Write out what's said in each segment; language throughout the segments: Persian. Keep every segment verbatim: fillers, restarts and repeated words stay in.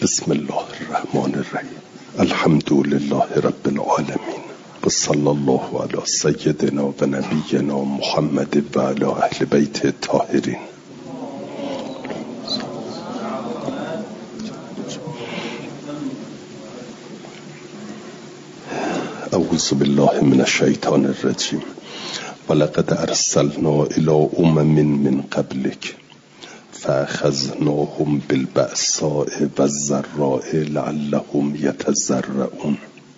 بسم الله الرحمن الرحیم. الحمد لله رب العالمین و صلی الله علی سیدنا و نبینا محمد و علی اهل بیت الطاهرین. اعوذ بالله من الشیطان الرجیم. ولقد ارسلنا الى امم من قبلک فاخذناهم بالبأساء والضراء لعلهم يتضرعون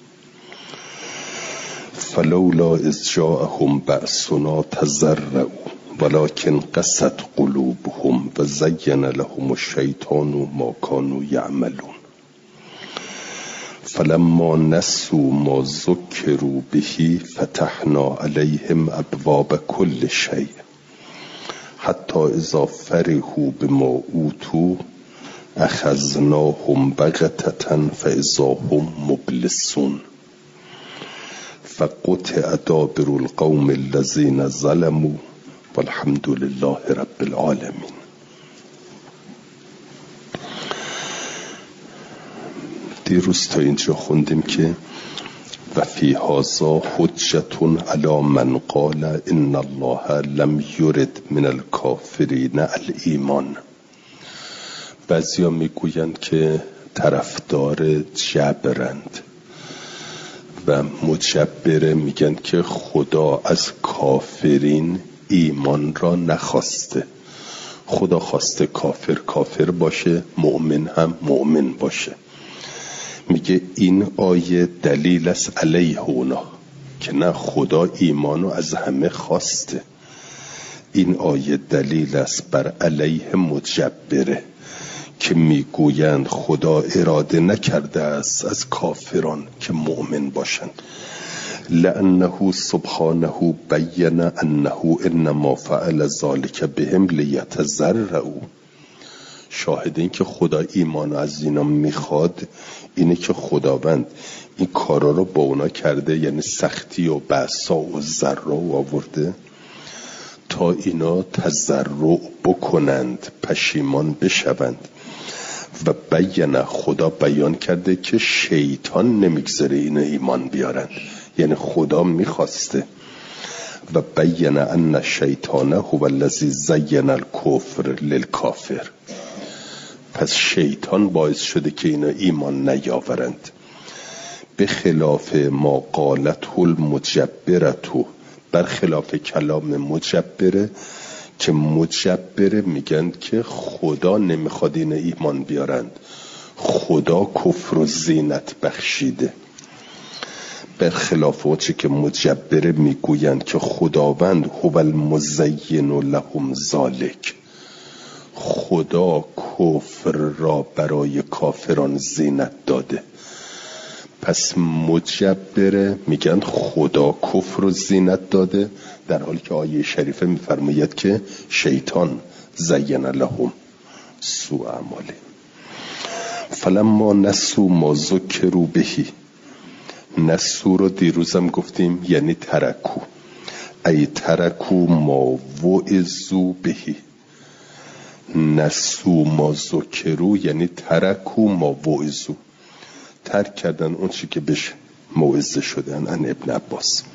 فلولا اذ جاءهم بأسنا تضرعوا ولكن قست قلوبهم وزين لهم الشيطان ما كانوا يعملون فلما نسوا ما ذكروا به فتحنا عليهم أبواب كل شيء حتی اذا فرحوا بما اوتوا اخذناهم بغتة فاذا هم مبلسون فقطع دابر القوم الذين ظلموا والحمد لله رب العالمین. دیروز تا اینجا خوندیم که و فی هذا حجة علی من قال ان الله لم یرد من الکافرین الایمان. بعضیا میگویند که طرفدار جبرند و مجبره، میگن که خدا از کافرین ایمان را نخواسته. خدا خواسته کافر کافر باشه، مؤمن هم مؤمن باشه. میگه این آیه دلیل است علیه اونا که نه، خدا ایمانو از همه خواسته. این آیه دلیل است بر علیه مجبره که میگویند خدا اراده نکرده است از کافران که مؤمن باشند. لأنه سبحانه بین انه انما فعل ذلك بهم لیتضرعوا. شاهد این که خدا ایمان از اینا میخواد اینه که خداوند این کارا رو با اونا کرده، یعنی سختی و بأسا و ضرا آورده تا اینا تضرع بکنند، پشیمان بشوند. و بیان، خدا بیان کرده که شیطان نمیگذاره اینا ایمان بیارند، یعنی خدا میخواسته. و بیان ان الشیطان هو الذی زین الکفر للکافر. پس شیطان باعث شده که اینا ایمان نیاورند. به خلاف ما قالته المجبرة، برخلاف کلام مجبره که مجبره میگن که خدا نمیخواد اینا ایمان بیارند، خدا کفر و زینت بخشیده. برخلاف وچه که مجبره میگویند که خداوند هو المزین لهم ذالک، خدا کفر را برای کافران زینت داده. پس مجبره میگن خدا کفر و زینت داده، در حالی که آیه شریفه میفرماید که شیطان زین لهم سوء اعمالهم. فلما نسوا ما ذکروا به، نسوا رو دیروزم گفتیم یعنی ترکو، ای ترکو ما وعظوا به. نسو ما ذکروا یعنی ترکو ما وعظوا، ترک کردن اون چی که بهش موعظه شدن. ان ابن عباس.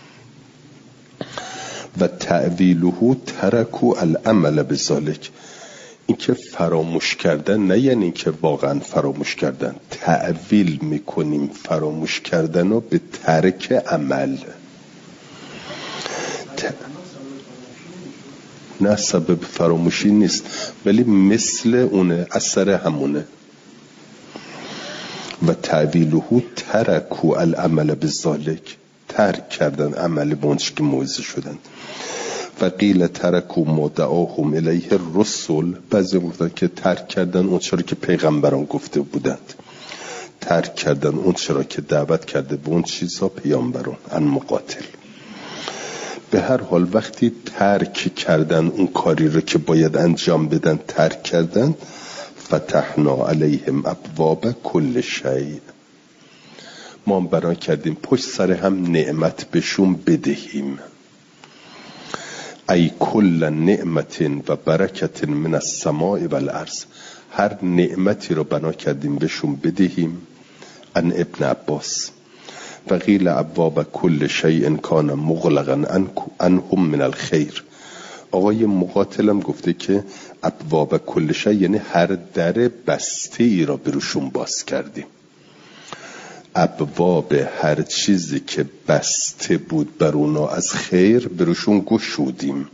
و تعویله ترکو العمل بذالک، این که فراموش کردن نه یعنی این که واقعا فراموش کردن، تعویل میکنیم فراموش کردن رو به ترک عمل. ت... نه سبب فراموشی نیست، ولی مثل اونه، اثر همونه. و تعویله ترکو العمل بذالک، ترک کردن عمل بونش که موعظه شدن. و قیل ترکو ما دعاهم الیه الرسل، بعضی گفتن که ترک کردن اون چرا که پیغمبران گفته بودند، ترک کردن اون چرا که دعوت کرده به اون چیزا پیامبران. ان مقاتل. به هر حال وقتی ترک کردن اون کاری رو که باید انجام بدن ترک کردن، فتحنا علیهم ابواب کل شیء، ما برای کردیم پشت سر هم نعمت بهشون بدهیم. ای کل نعمت و برکت من السماء والارض، هر نعمتی رو بنا کردیم بهشون بدهیم. ان ابن عباس و قیل ابواب کل شیء کان مغلقا عنهم من الخیر. آقای مقاتلم گفته که ابواب کل شیء یعنی هر در بسته ای را بروشون باز کردیم. ابواب هر چیزی که بسته بود بر اونا از خیر بروشون گشودیم.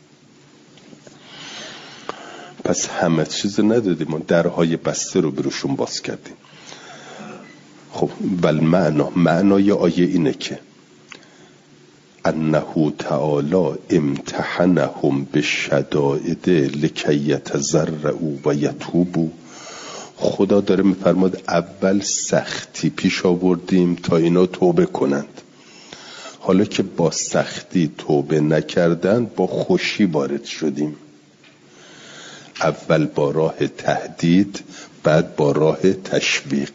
پس همه چیز ندادیم و درهای بسته رو بروشون باز کردیم. خب بل معنا معنای آیه اینه که انه تعالی امتحنهم بالشدائد لکی یتضرعوا و یتوبوا. خدا داره میفرماد اول سختی پیش آوردیم تا اینا توبه کنند. حالا که با سختی توبه نکردند با خوشی وارد شدیم. اول با راه تهدید، بعد با راه تشویق.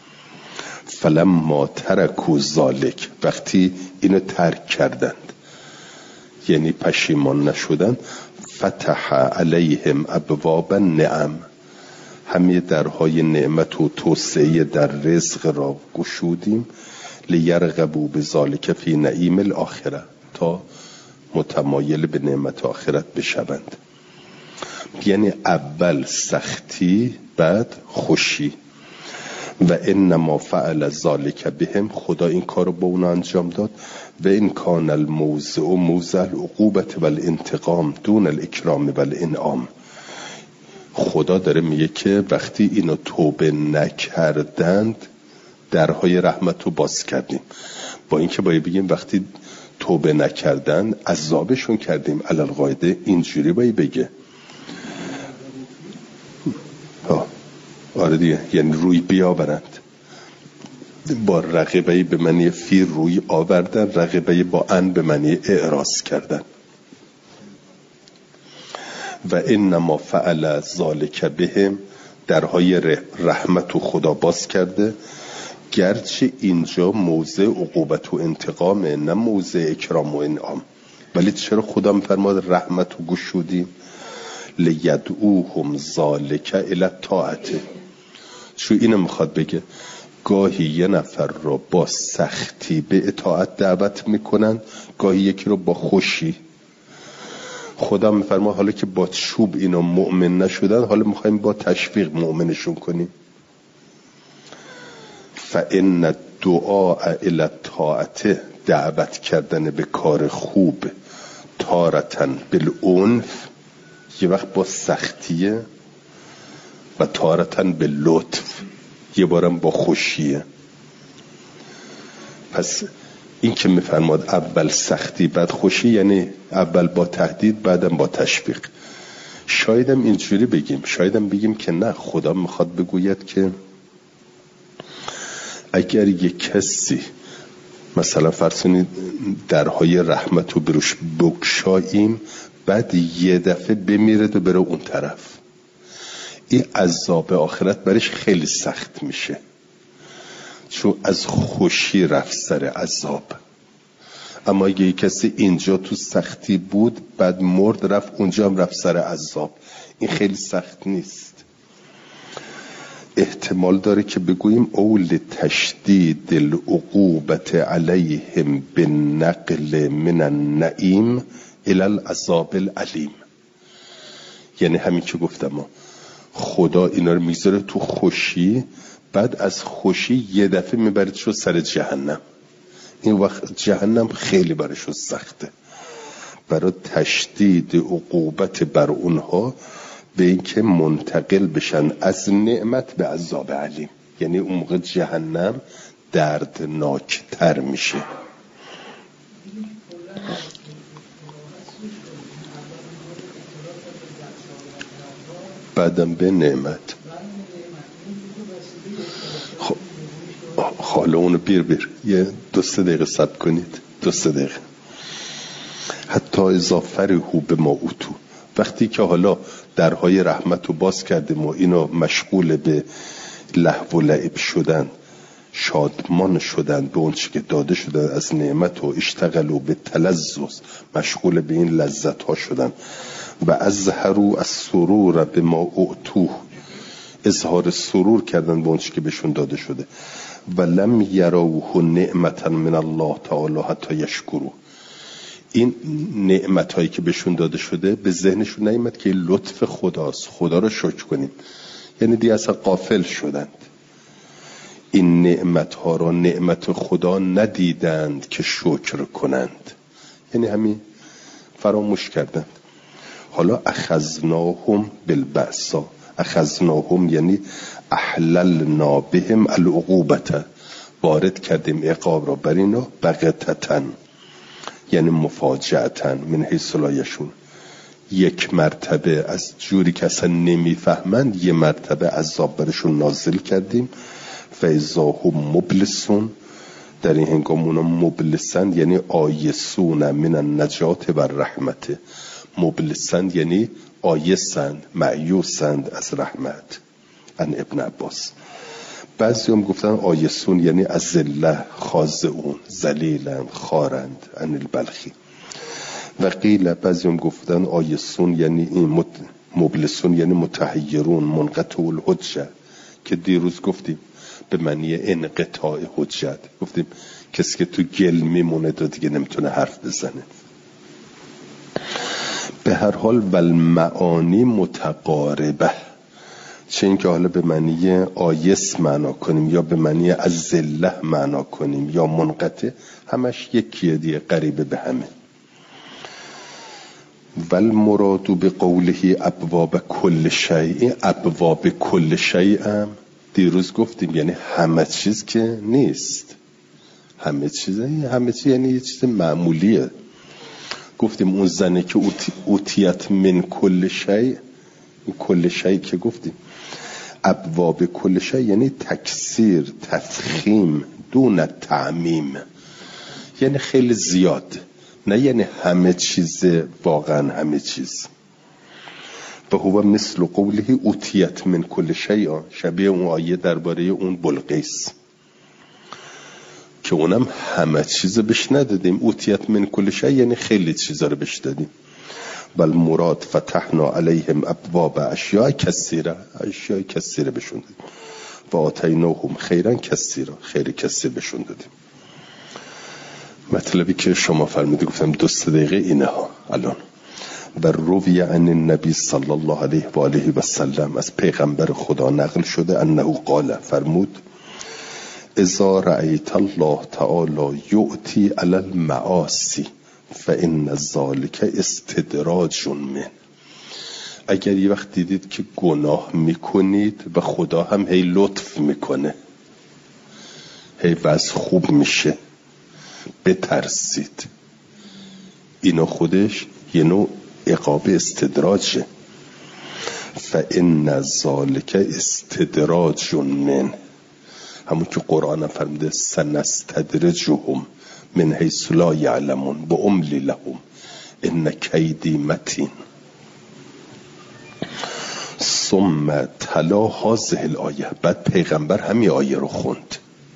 فلما ترکوا ذلک، وقتی اینو ترک کردند یعنی پشیمان نشدند، فتح علیهم ابواب النعم، همه درهای نعمت و توسعه در رزق را گشودیم. لیرغبوا بذلک فی نعیم الاخره، تا متمایل به نعمت آخرت بشوند. یعنی اول سختی بعد خوشی. و انما فعل ذلک بهم، خدا این کارو با اونا انجام داد. و این کان الموضع و موضع العقوبة والانتقام دون الاکرام والانعام. خدا داره میگه که وقتی اینو توبه نکردند درهای رحمت رو باز کردیم. با اینکه باید بگیم وقتی توبه نکردند عذابشون کردیم. علل قاعده اینجوری باید بگه. آره دیگه، یعنی روی بیاورند. با رقیبه به معنی فی روی آوردن، رقیبه با ان به معنی اعراض کردن. و انما فعل ذلک بهم، درهای رحمت و خدا باز کرده. گرچه اینجا موضع عقوبت و انتقامه نه موضع اکرام و انعام، ولی چرا خدا میفرماد رحمت و گشودیم؟ لیدعوهم ذلک الی الطاعه. چون اینو میخواد بگه گاهی یه نفر رو با سختی به اطاعت دعوت میکنن، گاهی یکی رو با خوشی. خدا میفرما حالا که با چوب اینا مؤمن نشدن، حالا میخوایم با تشویق مؤمنشون کنیم. فإن الدعاء الی الطاعه، دعوت کردن به کار خوب، تارتن بالعنف، یه وقت با سختیه، و تارتن به لطف، یه بارم با خوشیه. پس این که میفرماد اول سختی بعد خوشی، یعنی اول با تهدید بعدم با تشویق. شایدم اینجوری بگیم، شایدم بگیم که نه، خدا میخواد بگوید که اگر یک کسی مثلا فرض درهای رحمت رو بروش بگشاییم، بعد یه دفعه بمیرد و بره اون طرف، این عذاب آخرت برش خیلی سخت میشه، چون از خوشی رفت سر عذاب. اما اگه یک کسی اینجا تو سختی بود بعد مرد رفت اونجا هم رفت سر عذاب، این خیلی سخت نیست. احتمال داره که بگوییم اول تشدید العقوبت علیهم بالنقل من النعیم الی العذاب العلیم. یعنی همین که گفتم، خدا اینا رو میذاره تو خوشی، بعد از خوشی یه دفعه میبرد شو سر جهنم. این وقت جهنم خیلی براشون سخته. برای تشدید عقوبت بر اونها به اینکه منتقل بشن از نعمت به عذاب علیم، یعنی اون موقع جهنم دردناکتر میشه. بعدم به نعمت. خب حالا اونو بیر بیر یه دو سه دقیقه صبر کنید، دو سه دقیقه. حتی اذا فرحوا بما اوتوا، وقتی که حالا درهای رحمت رو باز کردیم و اینو مشغول به لهو و لعب شدن، شادمان شدن به اون چی که داده شدن از نعمت و اشتغلوا به تلذذ، مشغول به این لذت ها شدن. و ازهروا السرور بما اوتوه، اظهار سرور کردن به اون چیزی که بهشون داده شده. ولم یروه نعمتا من الله تعالی حتی یشکروا. این نعمت هایی که بهشون داده شده به ذهنشون نیامد که لطف خداست، خدا رو شکر کنیم، یعنی دیگه اصلا غافل شدند. این نعمت ها را نعمت خدا ندیدند که شکر کنند، یعنی همین فراموش کردند. حالا اخذناهم بالبأسا، اخذناهم یعنی احللنا بهم العقوبة، وارد کردیم عقاب را بر اینا، بغتتن یعنی مفاجأتن، من حیث لا یشون، یک مرتبه از جوری که اصلا نمیفهمند یه مرتبه عذاب برشون نازل کردیم. فاذا هم مبلسون، در این هنگام اونا مبلسند یعنی آیسون من النجات و رحمت. مبلسند یعنی آیسند، معیوسند از رحمت. ان ابن عباس. بعضی هم گفتن آیسون یعنی از ذله، خاضعون، ذلیلند، خارند. ان البلخی. و قیل بعضی هم گفتن آیسون یعنی این مبلسون یعنی متحیرون، منقطع الحجه، که دیروز گفتیم به معنی انقطاع حجت. گفتیم کسی که تو گل میمونه دیگه نمیتونه حرف بزنه. به هر حال والمعانی متقاربه، چه این که حالا به معنی آیس معنا کنیم یا به معنی از ذله معنا کنیم یا منقطع، همش یکیه دیگه، قریبه به همه. والمراد بقوله ابواب کل شیء، ابواب کل شیء هم دیروز گفتیم یعنی همه چیز که نیست، همه چیز، همه چیز یعنی یه چیز معمولیه. گفتیم اون زنه که اوتیت من کل شیء، کل شیء که گفتیم ابواب کل شیء یعنی تکثیر، تفخیم، دون تعمیم، یعنی خیلی زیاد، نه یعنی همه چیز، واقعا همه چیز. و هو مثل قوله اوتیت من کل شیء، شبیه اون آیه درباره اون بلقیس که اونم همه چیز بهش ندادیم. اوتیت من کل شیء یعنی خیلی چیزا رو بهش دادیم. بل مراد فتحنا علیهم ابواب اشیاء کثیره، اشیاء کثیره بهشون دادیم. و آتیناهم خیرا کثیرا، خیر کثیر بهشون دادیم. مطلبی که شما فرمودید گفتم دو سه دقیقه اینه ها الان. و روی عن النبی صلی الله علیه و آله و سلم، از پیغمبر خدا نقل شده، انه قال، فرمود اذا رأیت الله تعالی یؤتی علی المعاصی فان ذلک استدراج من. اگر یه وقت دیدید که گناه میکنید و خدا هم هی لطف میکنه، هی وضع خوب میشه، بترسید، اینا خودش یه نوع عقاب استدراجه. فان ذلک استدراج من، همون که قرآن فرموده سنستدرجهم من حیث لا یعلمون و املی لهم ان کیدی متین. ثم تلا هذه الآیه، بعد پیغمبر همین آیه رو خوند.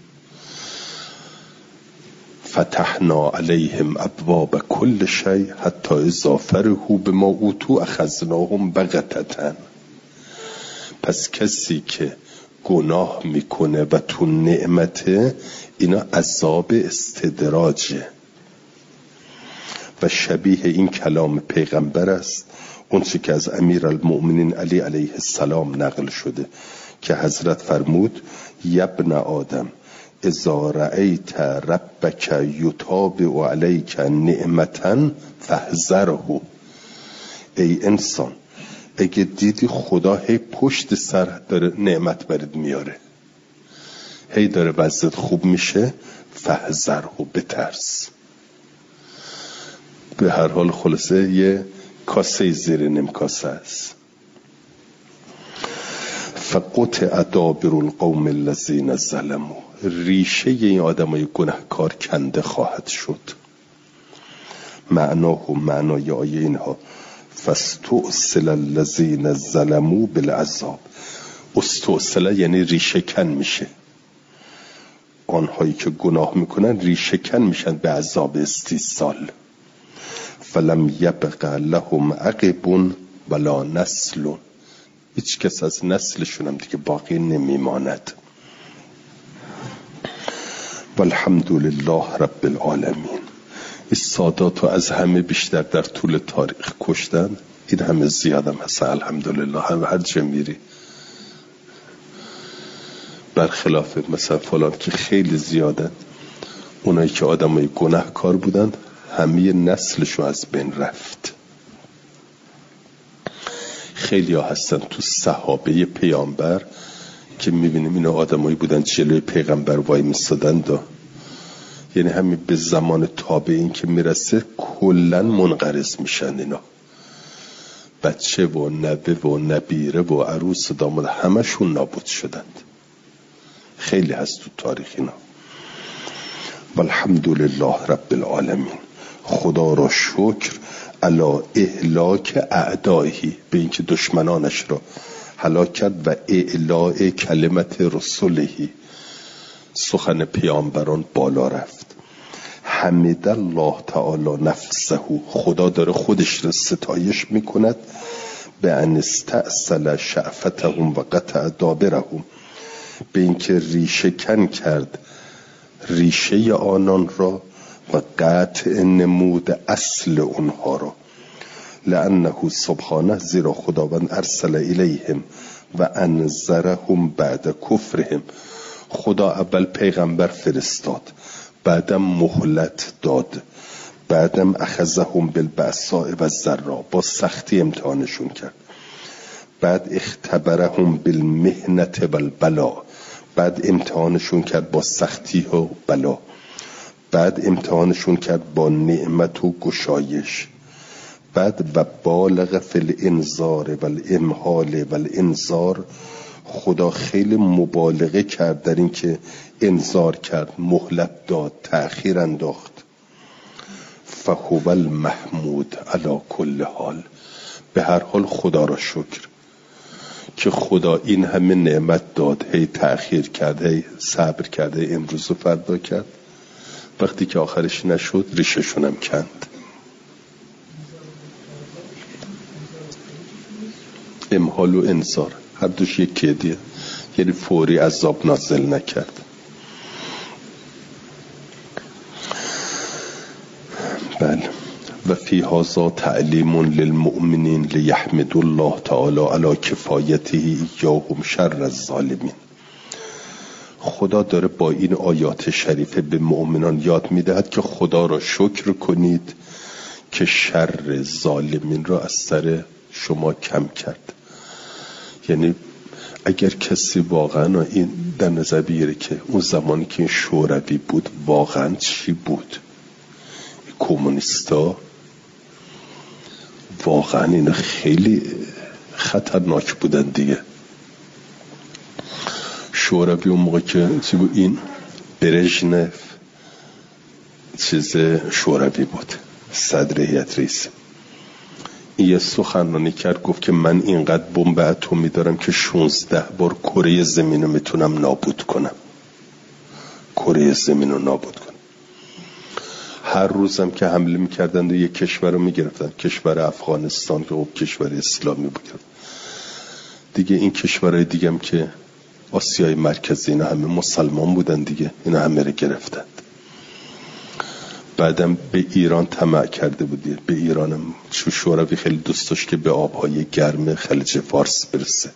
فتحنا علیهم ابواب کل شیء حتی اذا فرحوا بما اوتوا اخذناهم بغتة. پس کسی که گناه میکنه و تو نعمته، اینا عذاب استدراجه. و شبیه این کلام پیغمبر است اون چی که از امیر المؤمنین علی علیه السلام نقل شده که حضرت فرمود یبن آدم اذا رأیت ربک یتابع علیک نعمتا فاحذره. ای انسان، اگه دیدی خدا هی پشت سر داره نعمت برد میاره، هی داره وضعت خوب میشه، فاحذره، بترس. به هر حال خلاصه یه کاسه زیر نیم کاسه است. فقطع دابر القوم الذین ظلموا، ریشه این آدمای گناهکار کنده خواهد شد. معناه و معنای آیه اینها فاستؤصل الذین ظلموا بالعذاب. استؤصل یعنی ریشه کن میشه، آنهایی که گناه میکنن ریشه کن میشن به عذاب استیصال. فلم یبق لهم عقب ولا نسل، هیچ کس از نسلشون هم دیگه باقی نمیماند. والحمدلله رب العالمین. این سادات رو از همه بیشتر در طول تاریخ کشتن، این همه زیادم هست الحمدلله. هم هر جا میری برخلاف مثلا فلان که خیلی زیادن، اونایی که آدمای گناهکار بودن همه نسلشو از بین رفت. خیلی ها هستن تو صحابه پیامبر که میبینیم اینا آدمایی بودن جلوی پیغمبر وای میستادن دا، یعنی همین به زمان تابعین که میرسه کلن منقرض میشن. اینا بچه و نوه و نبیره و عروس و داماد همشون نابود شدند. خیلی هست تو تاریخ اینا. والحمدلله رب العالمین. خدا را شکر علی اهلاک اعدائه، به اینکه دشمنانش را هلاک کرد، و اعلاء کلمت رسوله، سخن پیامبران بالا رفت. حمد الله تعالی نفسه، خدا داره خودش را ستایش میکند، به ان استأصل شعفتهم و قطع دابرهم، به اینکه ریشه کن کرد ریشه آنان را و قطع نمود اصل اونها را. لانه سبحانه، زیرا خداوند ارسل الیهم و انذرهم بعد کفرهم، خدا اول پیغمبر فرستاد، بعدم مهلت داد، بعدم اخذهم بالبأساء و الضراء، با سختی امتحانشون کرد، بعد اختبرهم بالمحنة والبلاء، بعد امتحانشون کرد با سختی و بلا، بعد امتحانشون کرد با نعمت و گشایش، بعد و بالغ فی الانذار و الامهال و الانذار، خدا خیلی مبالغه کرد در این که انذار کرد، مهلت داد، تأخیر انداخت. فهو المحمود علی کل حال، به هر حال خدا را شکر که خدا این همه نعمت داد، هی تأخیر کرد، هی صبر کرد، هی امروز و فردا کرد، وقتی که آخرش نشد ریششونم کند. امهال و انذار هر دوش یک کیدیه، یعنی فوری عذاب نازل نکرد. بله. و فی هذا تعلیم للمؤمنین لیحمدوا الله تعالی علی کفایته ایاهم شر الظالمین. خدا داره با این آیات شریفه به مؤمنان یاد میدهد که خدا را شکر کنید که شر ظالمین را از سر شما کم کرد. یعنی اگر کسی واقعا این در نظر بگیره که اون زمانی که این شوروی بود واقعا چی بود، کمونیستا واقعا اینا خیلی خطرناک بودن دیگه. شوروی اون موقع که چی بود، این برژنف چیز شوروی بود، صدر هیئت رئیسه، این یه سخنرانی کرد، گفت که من اینقدر بمب اتمی دارم که شانزده بار کره زمین رو میتونم نابود کنم، کره زمین رو نابود کنم. هر روزم که حمله میکردن و یک کشور رو میگرفتن، کشور افغانستان که خب کشور اسلامی بود دیگه، این کشورهای دیگه هم که آسیای مرکزی اینا همه مسلمان بودن دیگه، اینا همه رو گرفتند. بعدم به ایران طمع کرده بودی، به ایرانم چون شوروی خیلی دوست داشت که به آبهای گرم خلیج فارس برسه.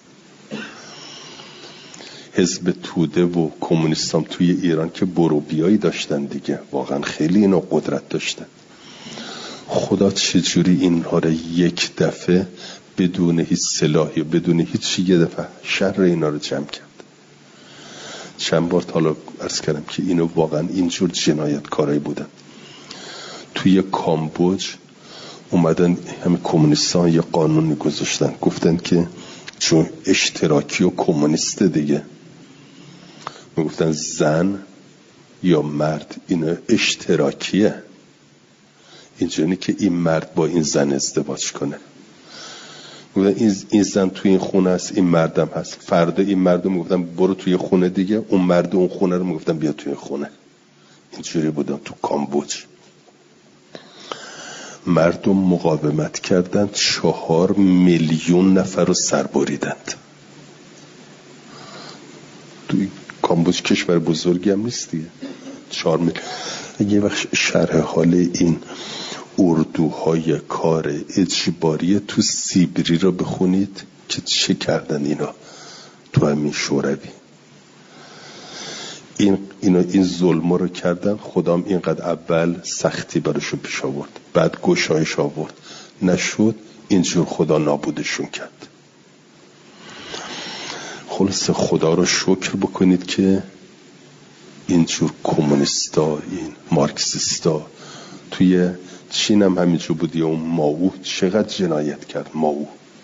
حزب توده و کمونیستان توی ایران که بروبیایی داشتن دیگه، واقعا خیلی اینا قدرت داشتن. خدا چجوری اینها رو یک دفعه بدون هیچ سلاحی و بدون هیچ یه دفعه شر اینا رو جمع کرد. چند بار حالا عرض کردم که اینو واقعا اینجور جنایتکارایی بودن. توی کامبوج اومدن همه کمونیستان یه قانونی گذاشتن، گفتن که چون اشتراکی و کمونیست دیگه، میگفتن زن یا مرد اینا اشتراکیه، اینجوری که این مرد با این زن ازدواج کنه، میگفتن این زن توی این خونه است، این مردم هست، فردا این مردم میگفتن برو توی خونه دیگه، اون مرد اون خونه رو میگفتن بیا توی خونه. اینجوری بودن تو کامبوج. مردم مقاومت کردند، چهار میلیون نفر رو سربریدند. توی کامبوج کشور بزرگی هم نیست دیگه، چهار میلیون. یه وقت شرح حال این اردوهای کار اجباری تو سیبری رو بخونید که چه کردن اینا تو همین شوروی. این اینا این ظلم رو کردن. خدام اینقدر اول سختی براشو پیش آورد، بعد گشایش آورد، نشد، اینجور خدا نابودشون کرد. خلاص خدا رو شکر بکنید که اینجور کمونیستا، این مارکسیستا، توی چین هم همینجور بودی. اون ماو چقدر جنایت کرد. ماو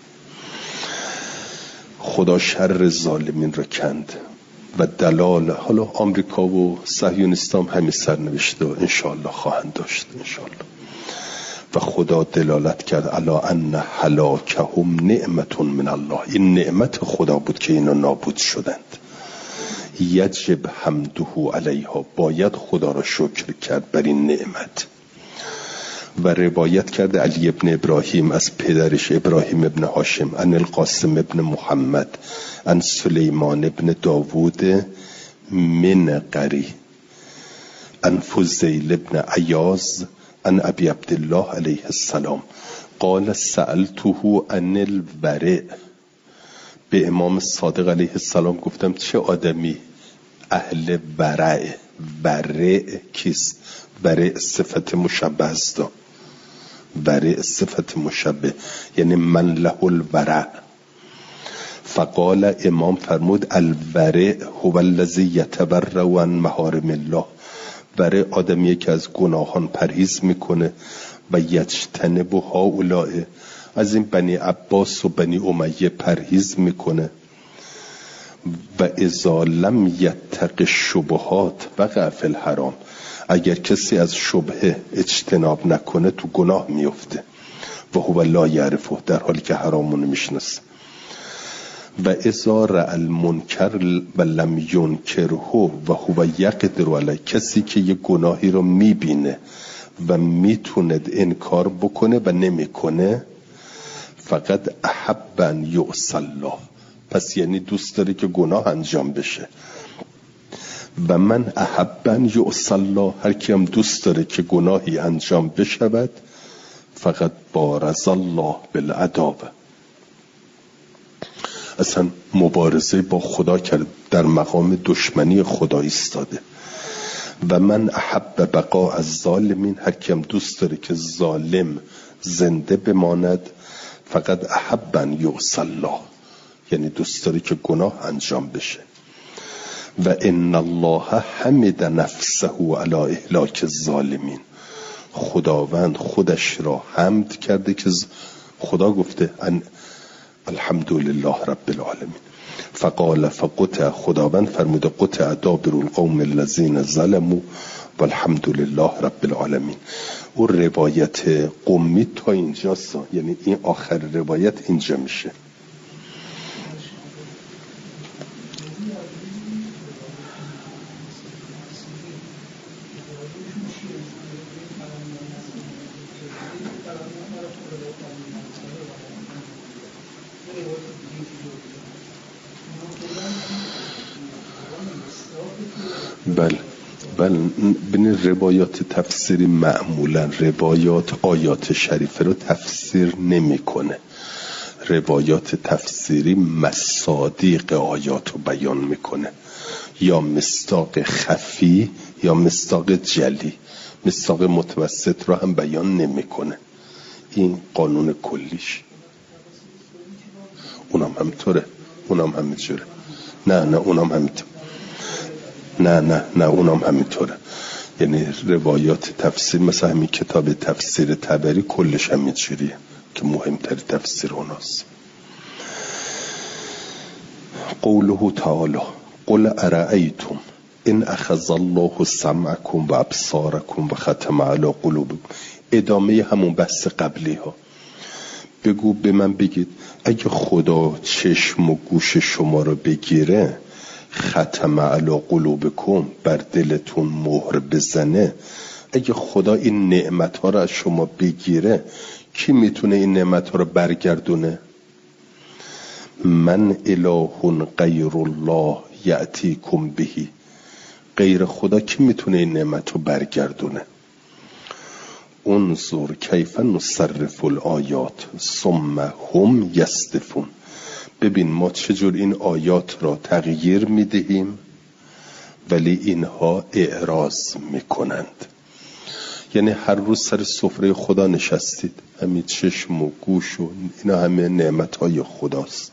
خدا شر ظالمین رو کند و دلال. حالا آمریکا و صهیونیستان همین سرنوشته و انشاءالله خواهند داشت انشاءالله. و خدا دلالت کرد الا ان هلاکهم نعمت من الله. این نعمت خدا بود که اینا نابود شدند. یجب حمده علیها، باید خدا را شکر کرد بر این نعمت. و روایت کرده علی ابن ابراهیم از پدرش ابراهیم ابن هاشم، ان القاسم ابن محمد، ان سلیمان ابن داوود من قری، ان فضیل ابن عیاض، ان ابی عبدالله علیه السلام قال سألته عن الورع. به امام صادق علیه السلام گفتم چه آدمی اهل ورع؟ ورع کیست؟ ورع صفت مشبه است. ورع صفت مشبه یعنی من له الورع. فقال امام فرمود الورع هو الذی یتبرأ عن محارم الله. ورع آدمیه که از گناهان پرهیز میکنه و یجتنب هؤلاء، از این بنی عباس و بنی امیه پرهیز میکنه. و اذا لم یتق الشبهات وقع فی الحرام. اگر کسی از شبهه اجتناب نکنه تو گناه میفته. و هو لا یعرفه، در حالی که حرامون میشناسه. و اذا رأى المنکر و لم ینکره و هو یقدر علیه. کسی که یه گناهی رو میبینه و میتونه انکار بکنه و نمیکنه، فقط احب ان یعصی الله، پس یعنی دوست داره که گناه انجام بشه. و من احب ان یعصی الله، هر کی هم دوست داره که گناهی انجام بشود، فقط بارز الله بالعداوه، اصلا مبارزه با خدا کرد، در مقام دشمنی خدا ایستاده. و من احب بقاء الظالمین، هر کی هم دوست داره که ظالم زنده بماند، فقط احب ان یعصی الله، یعنی دوست داره که گناه انجام بشه. و ان الله حمد نفسه علی اهلاک الظالمین. خداوند خودش را حمد کرده که خدا گفته ان الحمدلله رب العالمین. فقال فقطع، خداوند فرموده قطع دابر القوم الذین ظلموا والحمدلله رب العالمین. اون روایت قمی تا اینجاست، یعنی این آخر روایت اینجا میشه. بله بله بین روایات تفسیری معمولا روایات آیات شریفه رو تفسیر نمیکنه. روایات تفسیری مصادیق آیات رو بیان میکنه، یا مصداق خفی یا مصداق جلی. مصداق متوسط رو هم بیان نمیکنه. این قانون کلیش. اونم همینطوره، اونم همینطوره. نه نه اونم همینطوره. نه نه نه اونم همینطوره. یعنی روایات تفسیر مثلا همین کتاب تفسیر طبری کلش همینجوریه که مهمتر تفسیر اوناست. قوله تعالی قل ارأیتم ان اخذ الله سمعکم و ابصارکم و ختم علی قلوبکم. ادامه همون بحث قبلی ها. بگو به من بگید اگه خدا چشم و گوش شما رو بگیره، ختم علی قلوبکم، بر دلتون مهر بزنه، اگه خدا این نعمت ها رو از شما بگیره کی میتونه این نعمت ها رو برگردونه؟ من اله غیر الله یأتیکم بهی، غیر خدا کی میتونه این نعمت رو برگردونه؟ انظر کیف نصرف الآیات ثم هم یصدفون، ببین ما چجور این آیات را تغییر میدهیم ولی اینها اعراض میکنند. یعنی هر روز سر سفره خدا نشستید، همین چشم و گوش و اینا همه نعمتهای خداست.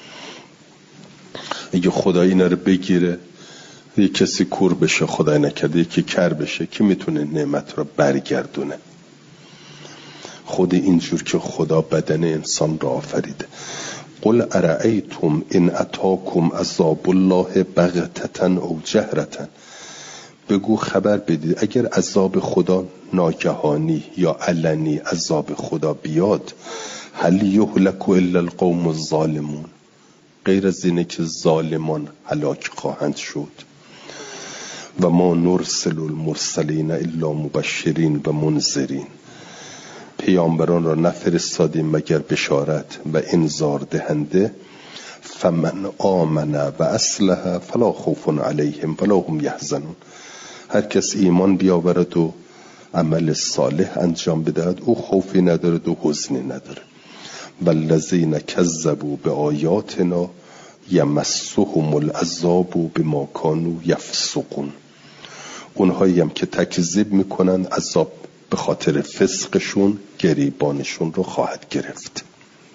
اگه خدا اینا رو بگیره، یک کسی کور بشه، خدای نکرده یکی کر بشه، کی میتونه نعمت رو برگردونه؟ خود اینجور که خدا بدن انسان را آفریده. قل ارأیتم ان اتاکم عذاب الله بغتة او جهرة، بگو خبر بدید اگر عذاب خدا ناگهانی یا علنی عذاب خدا بیاد، هل یهلک الا القوم الظالمون، غیر از اینه که ظالمان هلاک خواهند شد. و ما نرسل المرسلین الا مبشرین و منذرین، پیامبران را نفرستادیم مگر بشارت و انذار دهنده. فمن آمن و اصلح فلا خوف علیهم ولا هم یحزنون، هر کس ایمان بیاورد و عمل صالح انجام بدهد او خوفی ندارد و حزنی نداره. والذین کذبوا بآیاتنا یمسهم العذاب بما کانوا یفسقون، اونهایی هم که تکذیب میکنن عذاب به خاطر فسقشون گریبانشون رو خواهد گرفت.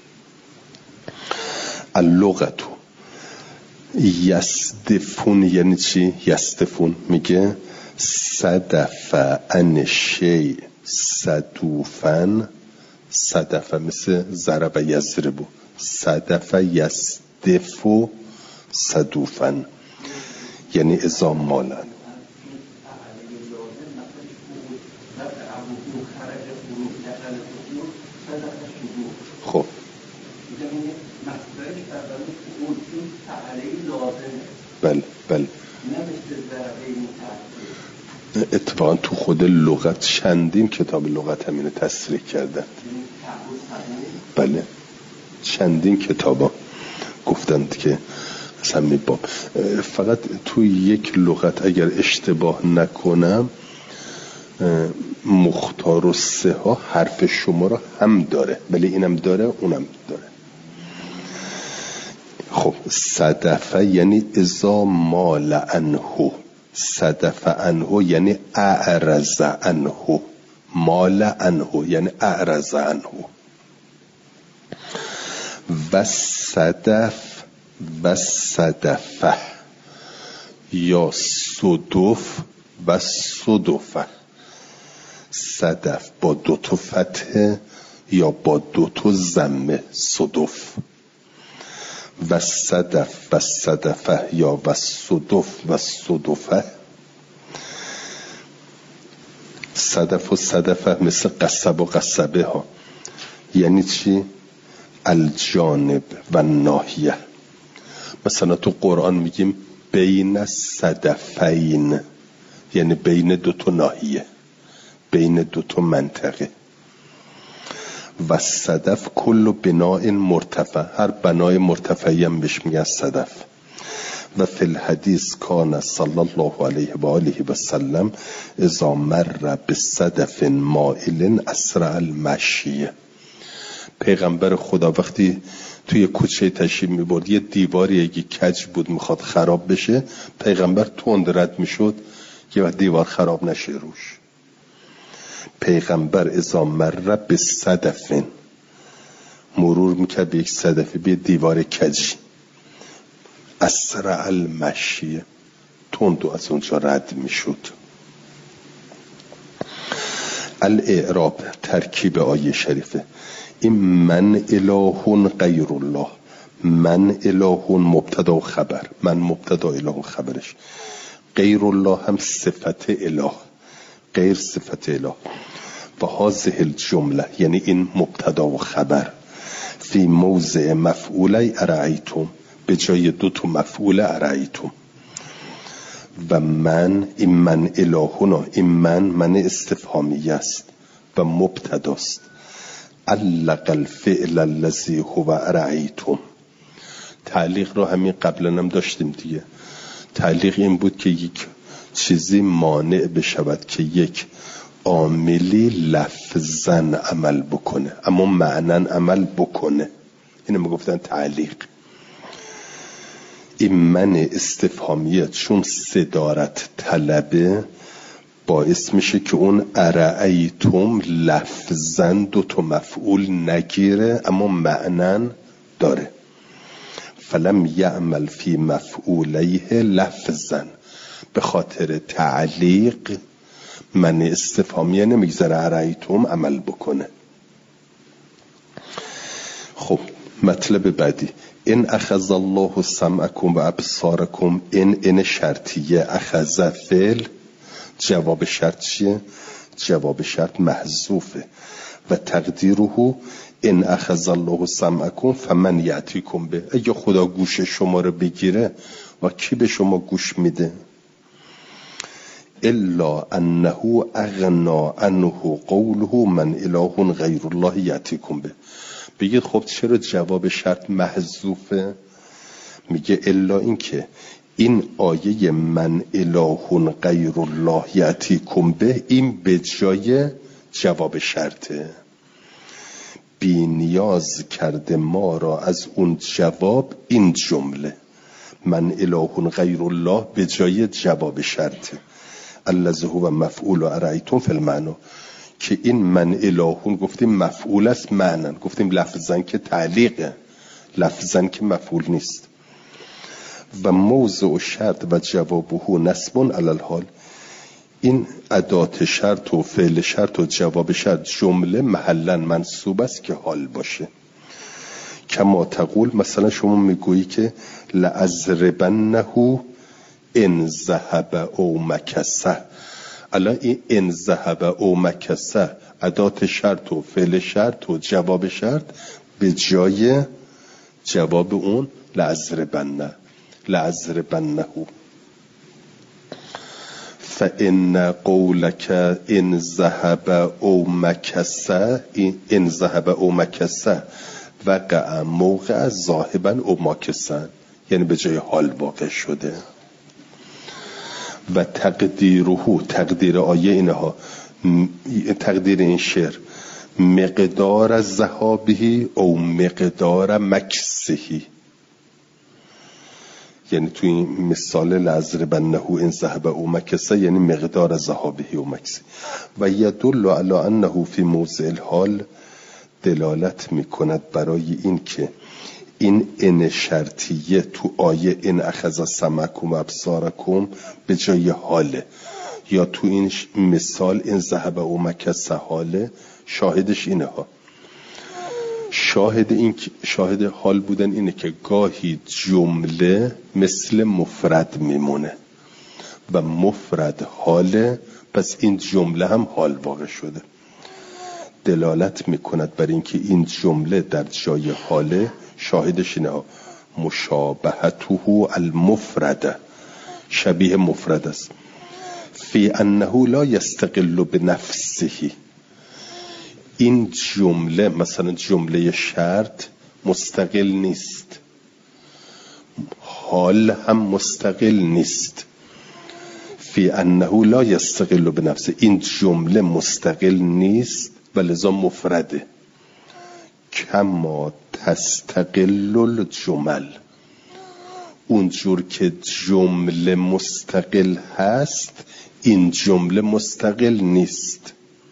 اللغتو یصدفون یعنی چی؟ یصدفون میگه صدف ان شیء صدوفن، صدف مثل ضرب یضرب، صدف یصدفو صدوفن یعنی اذا مالن. خب بله بله، اتفاقا تو خود لغت چندین کتاب لغت همینه تصریح کردن. بله چندین کتابا گفتند که از همین باب. فقط تو یک لغت اگر اشتباه نکنم مختار و سه ها حرف شما را هم داره، ولی اینم داره اونم داره. خب صدفه یعنی اذا مال عنه، صدفه عنه یعنی اعرض عنه، مال عنه یعنی اعرض عنه. و صدف و صدفه یا صدف و صدفه، صدف با دو تا فتحه یا با دو تا ضمه صدف، و صدف و صدفه یا و صدف و صدفه. صدف و صدفه مثل قصب و قصبه ها، یعنی چی؟ الجانب و ناحیه. مثلا تو قرآن میگیم بین صدفین، یعنی بین دو تا ناحیه، بین دو تا منطقه. و صدف کل بناء مرتفع، هر بنای مرتفعی هم بهش میگن صدف. و فی الحدیث کان صلی الله علیه و آله و سلم اذا مر بصدف مائل اسرع المشی، پیغمبر خدا وقتی توی کوچه تشریف میبرد یه دیواری اگه کج بود میخواد خراب بشه، پیغمبر تند رد میشد که دیوار خراب نشه روش. پیغمبر اذا مر بصدف، مرور میکرد به یک صدفی، به دیوار کجی، اسرع المشی، تند و از اونجا رد میشد. الاعراب ترکیب آیه شریفه. این من اله غیر الله، من اله مبتدا و خبر، من مبتدا اله خبرش، غیر الله هم صفت اله، غیر صفت اله. و هذه الجمله یعنی این مبتدا و خبر فی موضع مفعولی ارائیتم، به جای دو تا مفعول ارائیتم. و من این من الهنا، این من من استفهامی است و مبتداست. علق الفعل الذی هو ارأیتم. تعلیق رو همین قبلا هم داشتیم دیگه. تعلیق این بود که یک چیزی مانع بشود که یک عاملی لفظاً عمل بکنه اما معناً عمل بکنه. اینو میگفتن تعلیق. این من استفهامیه چون صدارت طلبه باعث میشه که اون ارأیتم لفظاً دو تا مفعول نگیره اما معناً داره. فلم یعمل فی مفعولیه لفظاً. به خاطر تعلیق من استفهامیه نمیگذاره ارأیتم عمل بکنه. خب مطلب بعدی، این اخذ الله سمعکم و ابصارکم. این این شرطیه. اخذ فعل، جواب شرط چیه؟ جواب شرط محذوفه و تقدیره این اخذ الله سمعکم فمن یأتیکم به. اگه خدا گوش شما رو بگیره و کی به شما گوش میده؟ الا انه اغنا عنه قوله من اله غیر الله یأتیکم به. بگید خب چرا جواب شرط محذوفه؟ میگه الا این که این آیه من اله غیر الله یأتیکم به این به جای جواب شرطه. بی نیاز کرده ما را از اون جواب این جمله من اله غیر الله به جای جواب شرطه. الذی هو مفعول ارأیتم فی المعنی. که این من الهون گفتیم مفعول است معنن، گفتیم لفظن که تعلیقه، لفظن که مفعول نیست. و موضع شرط و جوابه نصب علی الحال. این ادات شرط و فعل شرط و جواب شرط جمله محلا منصوب است که حال باشه. کما تقول، مثلا شما میگویی که لأضربنه ان ذهب او مکثه. الان این ان ذهب او مکثه ادات شرط و فعل شرط و جواب شرط به جای جواب اون لأضربنه لأضربنه. فإن قولك ان ذهب او مکثه، ان ذهب او مکثه وقع موقع ذاهبا او ماکثا، یعنی به جای حال واقع شده. و تقدیره، تقدیر آیه اینها، تقدیر این شعر مقدار ذهابه او مقدار مکثه، یعنی توی این مثال لأضربنه ان ذهب او مکثه یعنی مقدار ذهابه و مکثه. و یدل علی انه فی موضع الحال، دلالت میکند برای این که این ان شرطیه تو آیه این اخذ سمعکم و ابصارکم به جای حاله، یا تو این مثال این ذهب او مکثه حاله. شاهدش اینه ها، شاهد این شاهد حال بودن اینه که گاهی جمله مثل مفرد میمونه و مفرد حاله، پس این جمله هم حال واقع شده. دلالت میکند بر اینکه این جمله در جای حاله. شاهدش اینه ها، مشابهته المفرده، شبیه مفرد است. فی انه لا یستقل بنفسه. این جمله مثلا جمله شرط مستقل نیست، حال هم مستقل نیست. فی انه لا یستقل بنفسه، این جمله مستقل نیست و لذا مفرده. کما تستقل الجمل، اونجور که جمله مستقل هست این جمله مستقل نیست.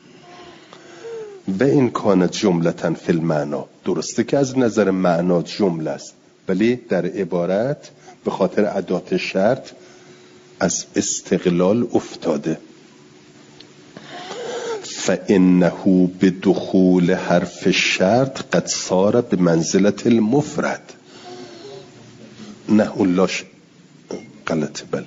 و این کان جملتن فی المعنا، درسته که از نظر معنا جمله است ولی در عبارت به خاطر ادات شرط از استقلال افتاده. فإنه بدخول حرف شرط قد صار به منزلت المفرد. نه اولاش غلطه، بل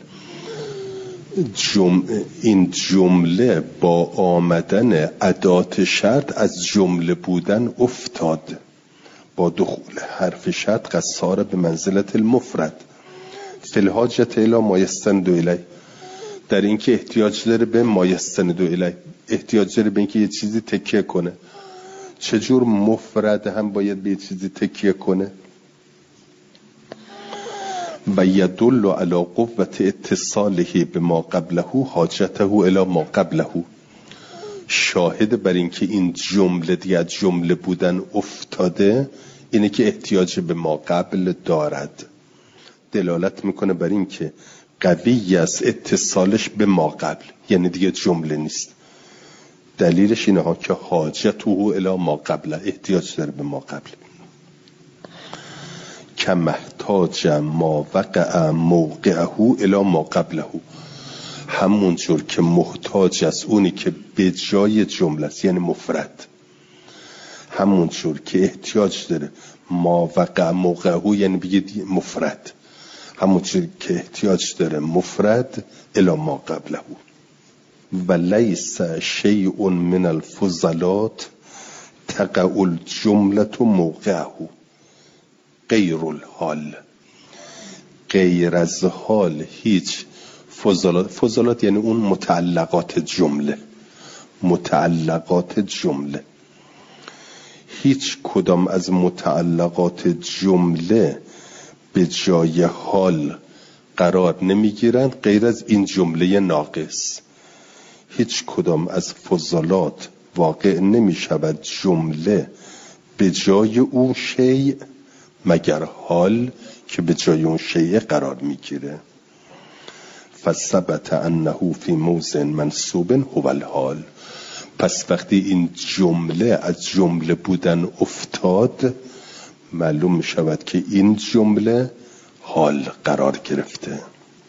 جم... این جمله با آمدن ادات شرط از جمله بودن افتاد. با دخول حرف شرط قد صار به منزلت المفرد. فی الحاجة الی ما یستند الیه، در این که احتیاج داره به مایستند و الی، احتیاج داره به این که یه چیزی تکیه کنه. چجور مفرد هم باید به یه چیزی تکیه کنه؟ و یدل علی قوت اتصاله به ما قبله حاجته الی ما قبله، شاهد بر این که این جمله دیگه جمله بودن افتاده اینه که احتیاج به ما قبل دارد. دلالت میکنه بر این که قوی است اتصالش به ما قبل، یعنی دیگه جمله نیست. دلیلش اینه ها که حاجته الی ما قبله، احتیاج داره به ما قبل. که محتاج ما وقع موقعه الی ما قبله، همون جور که محتاج است اونی که به جای جمله است یعنی مفرد، همون جور که احتیاج داره ما وقع موقعه یعنی بگید مفرد، همون جور که احتیاج داره مفرد الی ما قبله. و لیس شیء من الفضلات تقع الجمله موقعه غیر الحال، غیر از حال هیچ فضلات، فضلات یعنی اون متعلقات جمله، متعلقات جمله، هیچ کدام از متعلقات جمله به جای حال قرار نمیگیرند غیر از این جمله ناقص. هیچ کدام از فضلات واقع نمی شود جمله به جای اون شیء مگر حال که به جای اون شیء قرار میگیره. فثبت انه فی موضع منصوب هو الحال، پس وقتی این جمله از جمله بودن افتاد معلوم می شود که این جمله حال قرار گرفته.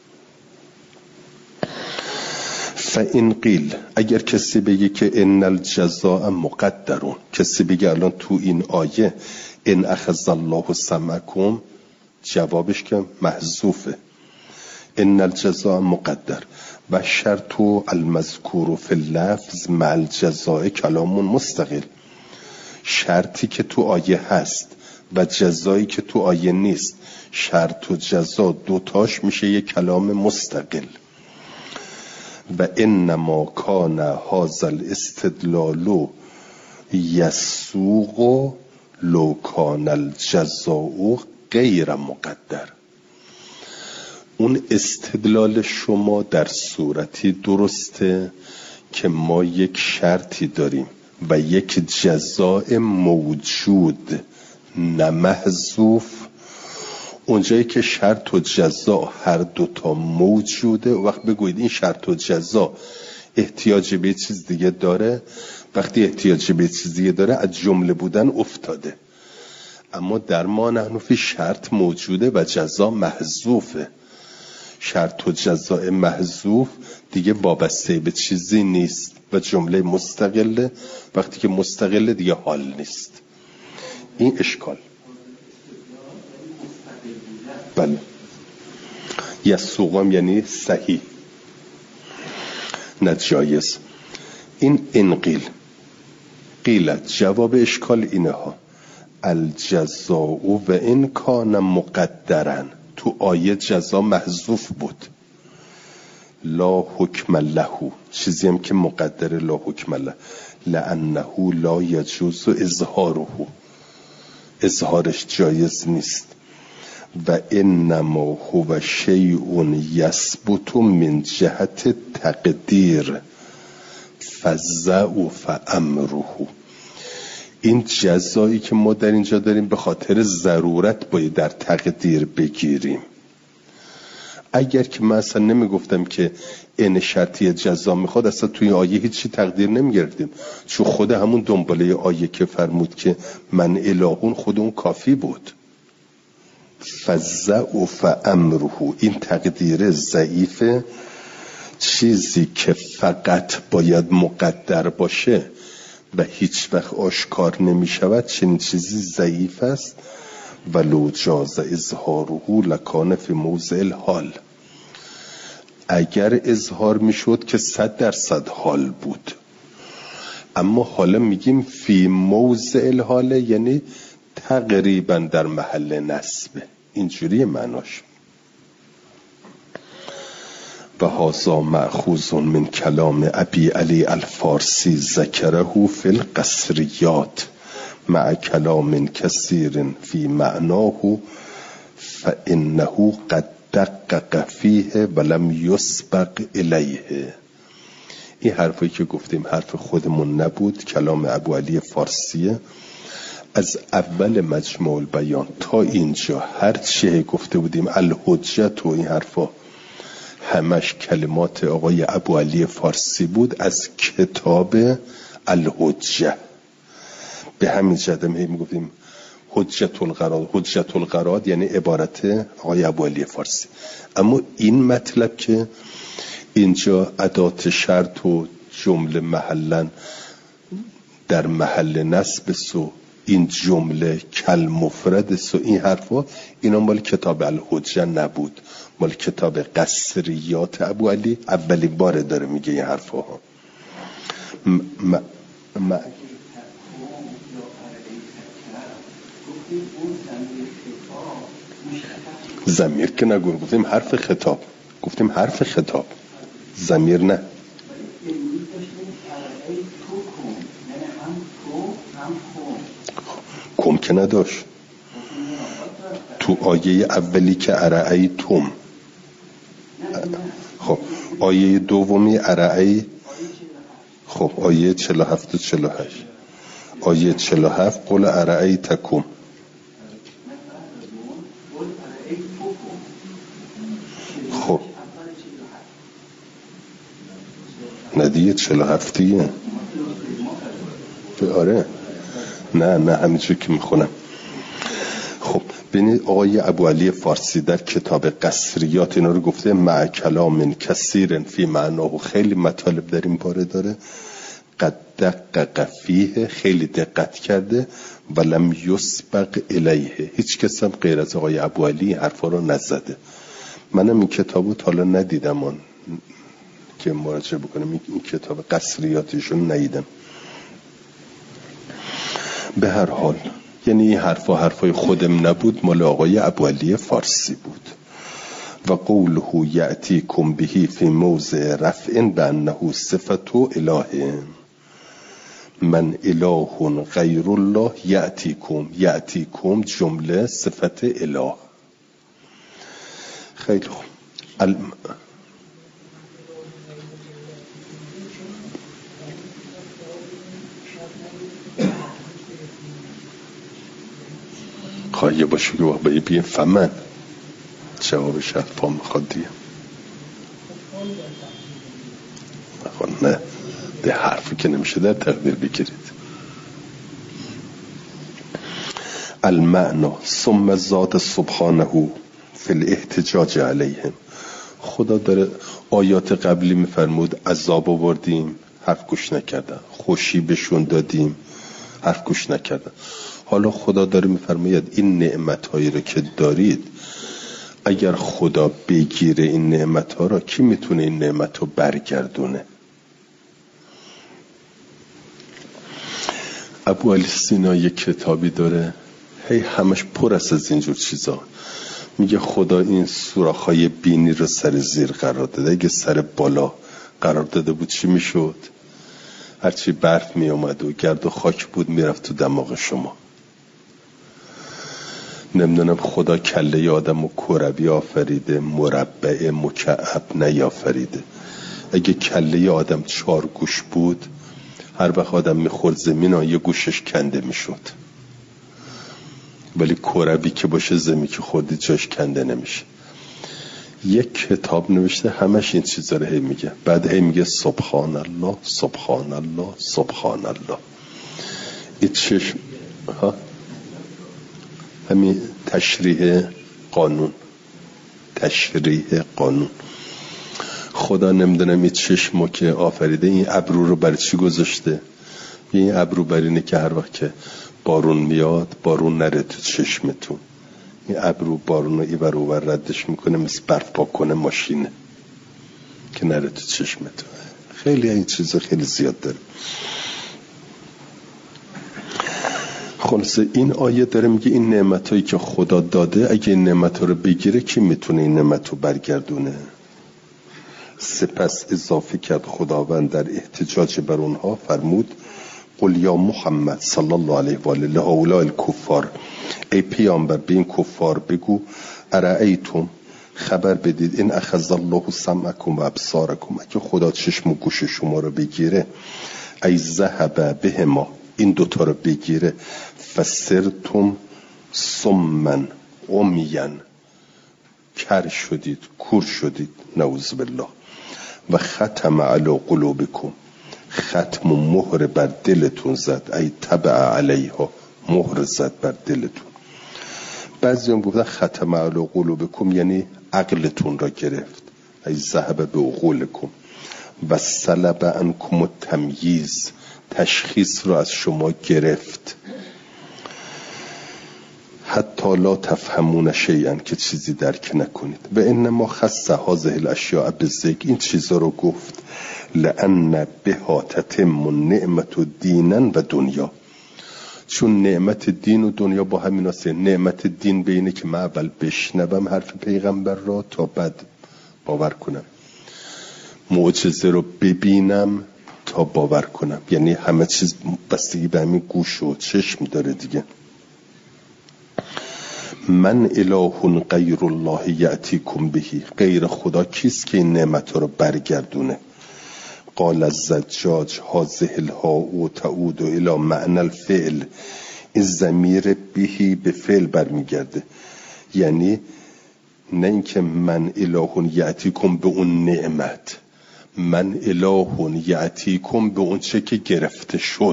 فإن قیل، اگر کسی بگه که ان الجزاء مقدرون، کسی بگه الان تو این آیه ان اخذ الله سمعکم، جوابش که محذوفه. ان الجزاء مقدر و شرط المذکور فی اللفظ مع الجزاء کلام مستقل، شرطی که تو آیه هست و جزایی که تو آیه نیست، شرط و جزا دوتاش میشه یک کلام مستقل. و انما کان هذا الاستدلال یسوق لو کان الجزاء غیر مقدر، اون استدلال شما در صورتی درسته که ما یک شرطی داریم و یک جزاء موجود نه محذوف. اونجایی که شرط و جزا هر دوتا موجوده، وقت بگوید این شرط و جزا احتیاج به چیز دیگه داره، وقتی احتیاج به چیز دیگه داره از جمله بودن افتاده. اما در ما نحن فی شرط موجوده و جزا محذوفه. شرط و جزاء محذوف دیگه وابسته به چیزی نیست و جمله مستقله، وقتی که مستقله دیگه حال نیست. این اشکال. بله، یسوقم یعنی صحیح نه جایز. این انقیل قیلت، جواب اشکال اینه ها الجزاء و ان کان مقدرن، تو آیه جزا محذوف بود، لا حکم له، چیزی هم که مقدر لا حکم له، لانه لا یجوز اظهاره، اظهارش جایز نیست. و انما هو شیء یثبت من جهت تقدیر فضعف امره، این جزایی که ما در اینجا داریم به خاطر ضرورت باید در تقدیر بگیریم. اگر که من اصلا نمی گفتم که این شرطی جزا میخواد، اصلا توی آیه هیچی تقدیر نمی گرفتیم، چون خود همون دنباله آیه که فرمود که من الهون خود اون کافی بود. فضعف امره، این تقدیر ضعیفه، چیزی که فقط باید مقدر باشه و هیچ وقت آشکار نمی شود، چنین چیزی ضعیف است. ولو جاز اظهاره لکان فی موضع الحال، اگر اظهار می شد که صد درصد حال بود، اما حالا میگیم فی موضع الحال یعنی تقریبا در محل نصبه، اینجوری معناش. و هذا مأخوذ من کلام ابی علی الفارسی ذکره فی القصریات مع کلام کثیر فی معناه فانه قد دقق فیه ولم یسبق الیه. این حرفی که گفتیم حرف خودمون نبود، کلام ابو علی فارسیه. از اول مجموع البیان تا اینجا هر چیه گفته بودیم الحجت و این حرفا همش کلمات آقای ابو علی فارسی بود از کتاب الحجه. به همین جهت هی میگفتیم حجت القراد. حجت القراد یعنی عبارت آقای ابو علی فارسی. اما این مطلب که اینجا ادات شرط و جمله محلا در محل نصب سو، این جمله کل مفرد سو، این حرفا اینا مال کتاب الحجه نبود، مال کتاب قصریات ابو علی. اولین بار داره میگه این حرفا ها. م... م... م... ضمیر که نگو، گفتیم حرف خطاب، گفتیم حرف خطاب، ضمیر نه. کم که نداشت تو آیه اولی که ارعی توم. خب آیه دومی ارعی، خب آیه چهل و هفت و چهل و هشت. آیه چهل و هفت قل ارعی تکم. خب ندیه چهل و هفتیه. آره نه نه همینجور که میخونم. خب ببینید آقای ابو علی فارسی در کتاب قصریات اینا رو گفته مع کلام کثیر فی معناه. خیلی مطالب در این باره داره. قد دقق فیه، خیلی دقت کرده. ولم یسبق الیه، هیچ کس هم غیر از آقای ابو علی حرفا رو نزده. منم این کتابو تا حالا ندیدم اون که مراجعه بکنم، این کتاب قصریاتشون ندیدم. به هر حال یعنی این حرفا حرفای خودم نبود، مال آقای ابو علی فارسی بود. و قوله یأتیکم بهی فی موضع رفع بانه صفت اله. من اله غیر الله یأتیکم. یأتیکم جمله صفت اله. خیلی خوب. الم... خواهی باشه که وقت بایی بیه فمن جواب شرط پا میخواد دیگه. نه ده حرفی که نمیشه در تقدیر بگیرید. المعنى ثم زاد سبحانه فی الاحتجاج علیهم. خدا داره آیات قبلی میفرمود عذاب آوردیم حرف گوش نکردن، خوشی بهشون دادیم حرف گوش نکردن. حالا خدا داره میفرماید این نعمت‌هایی رو که دارید اگر خدا بگیره این نعمت‌ها رو، کی میتونه این نعمت رو برگردونه؟ ابو علی سینا یک کتابی داره هی همش پر است از اینجور چیزا. میگه خدا این سوراخ‌های بینی رو سر زیر قرار داده. اگه سر بالا قرار داده بود چی میشد؟ هرچی برف می اومد و گرد و خاک بود میرفت تو دماغ شما. نمیدونم خدا کله آدم و کروی آفریده، مربع مکعب نیافریده. اگه کله آدم چهار گوش بود هر وقت آدم میخورد زمین ها یه گوشش کنده میشد، ولی کروی که باشه زمین که خوردی جاش کنده نمیشه. یک کتاب نوشته همش این چیزا رو هی میگه. بعد هی میگه سبحان الله سبحان الله سبحان الله. این چشم ها همین تشریح قانون، تشریح قانون. خدا نمیدونم این چشمو که آفریده این ابرو رو برای چی گذاشته؟ این ابرو برای اینه که هر وقت که بارون میاد بارون نره تو چشمتون. این ابرو بارون رو ایور اوور ردش میکنه، مثل برف پاک کنه ماشینه که نره تو چشمتون. خیلی این چیزا خیلی زیاد داره. خلاصه این آیه داره میگه این نعمتایی که خدا داده اگه این نعمت‌ها رو بگیره کی میتونه این نعمت رو برگردونه؟ سپس اضافه کرد خداوند در احتجاج بر اونها فرمود قل یا محمد صلی الله علیه و آله لهؤلاء الکفار، ای پیامبر به این کفار بگو ارأیتم، خبر بدید این اخذ الله سمعکم و ابصارکم، اگه خدا چشم و گوش شما رو بگیره، ای ذهب بهما، این دوتا رو بگیره، فسرتم سمن عمین، کر شدید، کور شدید، نعوذ بالله، و ختم علی قلوبکم، ختم و مهر بر دلتون زد، ای تبع علیها، مهر زد بر دلتون. بعضی هم گفتن ختم علی قلوبکم یعنی عقلتون را گرفت، ای ذهب به عقولکم، و سلب عنکم التمییز، تشخیص را از شما گرفت، حتی لا تفهمون شیئا، که چیزی درک نکنید. و انما خص هذه الاشیاء بالذکر، این چیزا رو گفت لأن بها تتم النعمت دینا و دنیا، چون نعمت دین و دنیا با همین هسته. نعمت دین بینه که من اول بشنوم حرف پیغمبر را تا بعد باور کنم، معجزه رو ببینم تا باور کنم، یعنی همه چیز بستگی به همین گوش و چشم داره دیگه. من اله غیر الله یأتیکم بهی، غیر خدا کیست که این نعمت رو برگردونه؟ قال الزجاج هذه الهاء تعود الى معنى الفعل، این ضمیر بهی به فعل برمیگرده، یعنی نه اینکه من اله یأتیکم به اون نعمت، من اله یأتیکم به اون چه که گرفته شد.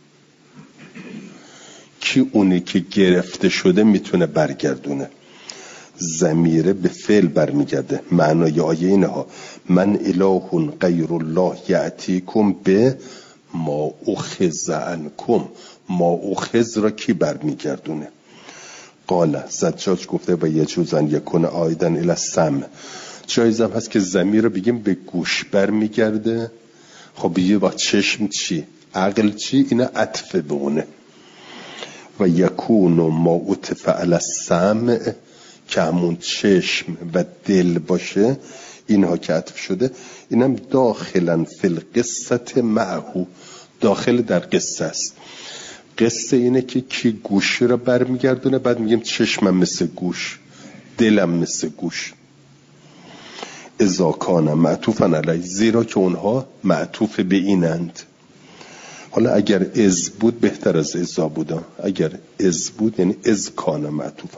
کی اونی که گرفته شده میتونه برگردونه؟ ضمیره به فعل برمیگرده. معنای آیه اینه ها، من اله غیر الله یأتیکم به ما اخذ عنکم، ما اخذ را کی برمیگردونه؟ قال زجاج گفته و یجوز ان یکون عایدا الی السمع، جایز هم هست که ضمیر رو بگیم به گوش برمیگرده. خب یه وقت چشم چی؟ عقل چی؟ اینا عطف به اونه. و یکون ما عطف علی السمع، که همون چشم و دل باشه، اینها که عطف شده، اینم داخلا فی القصه معه، داخل در قصه است. قصه اینه که کی گوشی رو برمیگردونه، بعد میگیم چشمم مثل گوش، دلم مثل گوش. اذا کان معطوفا علی، زیرا که اونها معطوف به اینند. حالا اگر از بود بهتر از ازا بودا، اگر از بود یعنی از کان معطوفا.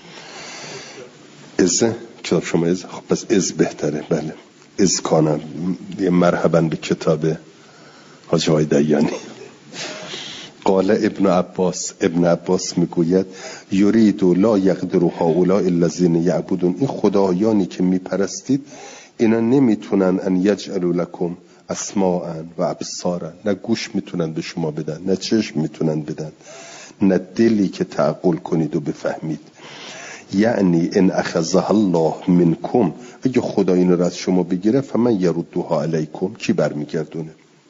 از کتاب شما از، خب پس از بهتره. بله از کان، یه مرحبا به کتاب حاج آقای دیانی. قال ابن عباس، ابن عباس میگوید یرید لا یقدر هؤلاء الذین یعبدون، این خدایانی که میپرستید اینا نمیتونن ان یجعلوا لکم اسماء و ابصارا، نه گوش میتونن به شما بدن، نه چشم میتونن بدن، نه دلی که تعقل کنید و بفهمید. یعنی ان اخذها الله منکم، اگه خدا این رو از شما بگیره، فمن یردها علیکم، کی برمیگردونه؟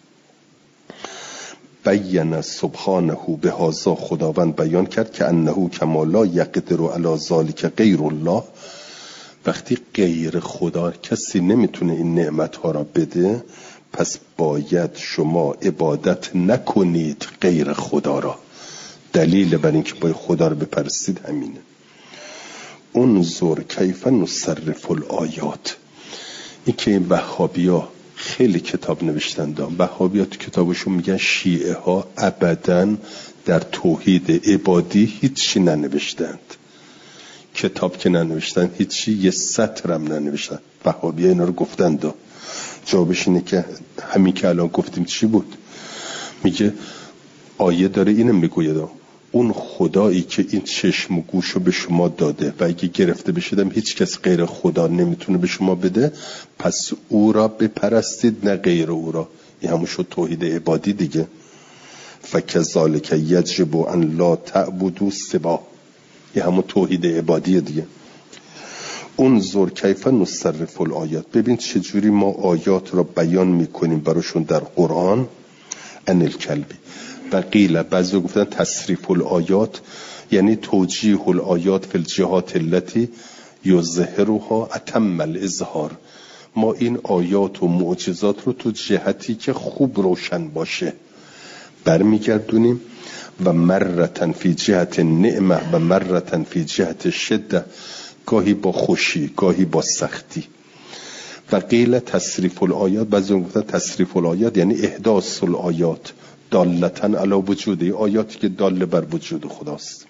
بیان سبحانه به هذا، خداوند بیان کرد که انه کما لا یقدر علی ذلک غیر الله، وقتی غیر خدا کسی نمیتونه این نعمت ها را بده، پس باید شما عبادت نکنید غیر خدا را. دلیل بر این که باید خدا را بپرستید همینه. انظر کیف نصرف الآیات. این که این وهابیا خیلی کتاب نوشتن دارن، وهابیا تو کتابشون میگن شیعه ها ابداً در توحید عبادی هیچی ننوشتند، کتاب که ننوشتن هیچی، یه سطرم ننوشتن. وهابیا اینا رو گفتن دا. جوابش اینه که همین که الان گفتیم چی بود؟ میگه آیه داره اینو میگوید، اون خدایی که این چشم و گوش رو به شما داده و اگه گرفته بشیدم هیچ کس غیر خدا نمیتونه به شما بده، پس او را بپرستید نه غیر او را. این همون شد توحید عبادی دیگه. فکذالک یجب ان لا تعبدوا سوا، این همون توحید عبادی دیگه. انظر کیف نصرف الآیات، ببین چجوری ما آیات را بیان میکنیم براشون در قرآن. ان الکلبی و قیل، بعضی گفتن تصریف الآیات یعنی توجیه الآیات فی الجهات التي یظهرها اتم الاظهار، ما این آیات و معجزات رو تو جهتی که خوب روشن باشه برمیگردونیم و مرتن فی جهت نعمه و مرتن فی جهت شده، گاهی با خوشی گاهی با سختی. و قیل تصریف الآیات، بعضی گفتن تصریف الآیات یعنی احداث الآیات دالتن علی وجوده، آیاتی که دال بر وجود خداست.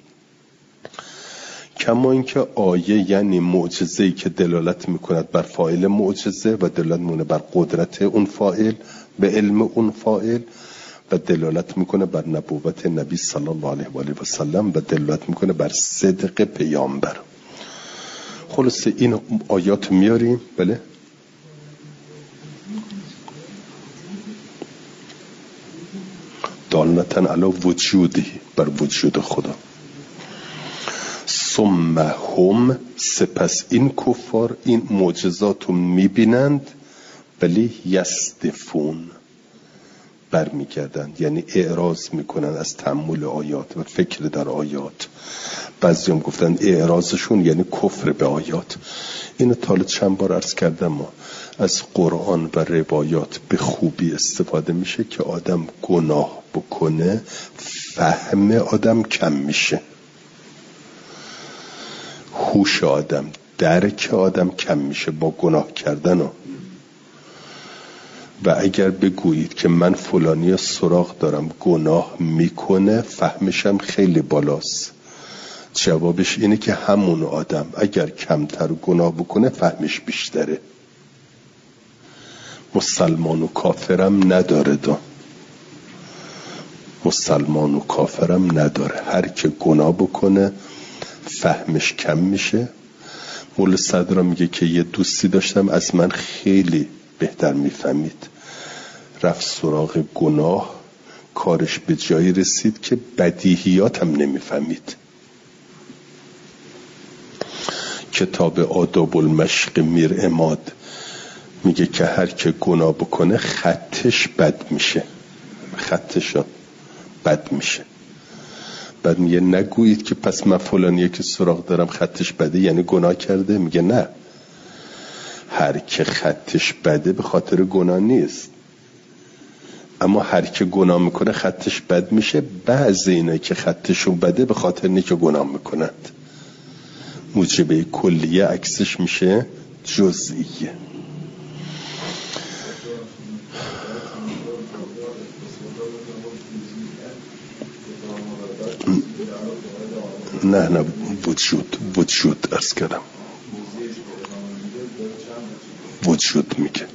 کما اینکه آیه یعنی معجزه‌ای که دلالت میکند بر فاعل معجزه و دلالت میکنه بر قدرت اون فاعل به علم اون فاعل و دلالت میکنه بر نبوت نبی صلی الله علیه و آله و سلم و دلالت میکنه بر صدق پیامبر. خلاصه این آیات میاریم. بله دالتن علی وجودی، بر وجود خدا. ثم هم، سپس این کفار این معجزات رو میبینند ولی یصدفون، برمیگردند، یعنی اعراض میکنن از تأمل آیات و فکر در آیات. بعضی هم گفتن اعراضشون یعنی کفر به آیات. اینو تا چند بار عرض کردم، ما از قرآن و روایات به خوبی استفاده میشه که آدم گناه بکنه فهم آدم کم میشه، هوش آدم، درک آدم کم میشه با گناه کردن ها. و اگر بگویید که من فلانی سراغ دارم گناه میکنه، فهمشم خیلی بالاست. جوابش اینه که همون آدم اگر کمتر گناه بکنه فهمش بیشتره. مسلمان و کافرم نداره دا. مسلمان و کافرم نداره، هر که گناه بکنه فهمش کم میشه. مولا صدرا میگه که یه دوستی داشتم از من خیلی بهتر میفهمید، رفت سراغ گناه، کارش به جایی رسید که بدیهیات هم نمیفهمید. کتاب آداب المشق میر عماد میگه که هر که گناه بکنه خطش بد میشه، خطش بد میشه. بعد میگه نگویید که پس من فلانیه که سراغ دارم خطش بده یعنی گناه کرده. میگه نه، هر که خطش بده به خاطر گناه نیست، اما هر که گناه میکنه خطش بد میشه. بعضی اینایی که خطشون بده به خاطر اینه که گناه میکنند. موجبه کلیه عکسش میشه جزئیه. نه نه وجود وجود عرض کردم، وجود میگه.